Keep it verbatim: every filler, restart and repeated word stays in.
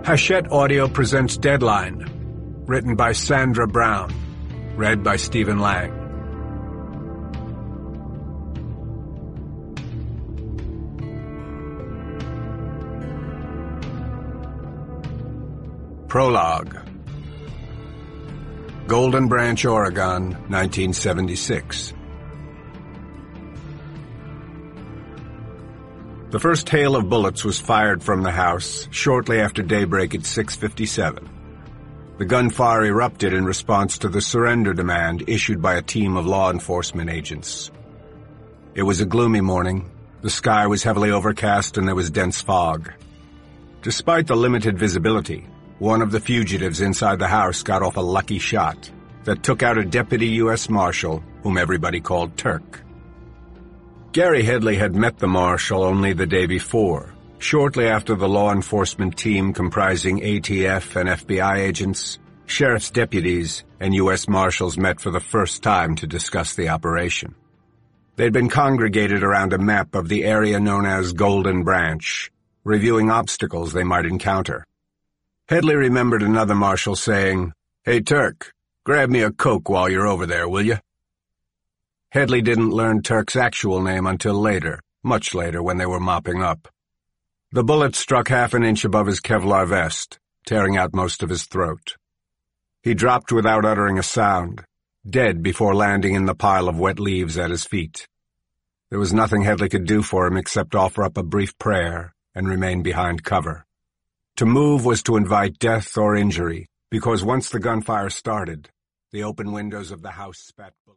Hachette Audio presents Deadline, written by Sandra Brown, read by Stephen Lang. Prologue. Golden Branch, Oregon, nineteen seventy-six. The first hail of bullets was fired from the house shortly after daybreak at six fifty-seven. The gunfire erupted in response to the surrender demand issued by a team of law enforcement agents. It was a gloomy morning. The sky was heavily overcast and there was dense fog. Despite the limited visibility, one of the fugitives inside the house got off a lucky shot that took out a deputy U S Marshal whom everybody called Turk. Gary Headley had met the Marshal only the day before, shortly after the law enforcement team comprising A T F and F B I agents, sheriff's deputies, and U S Marshals met for the first time to discuss the operation. They'd been congregated around a map of the area known as Golden Branch, reviewing obstacles they might encounter. Headley remembered another marshal saying, "Hey, Turk, grab me a Coke while you're over there, will you?" Headley didn't learn Turk's actual name until later, much later when they were mopping up. The bullet struck half an inch above his Kevlar vest, tearing out most of his throat. He dropped without uttering a sound, dead before landing in the pile of wet leaves at his feet. There was nothing Headley could do for him except offer up a brief prayer and remain behind cover. To move was to invite death or injury, because once the gunfire started, the open windows of the house spat bullets.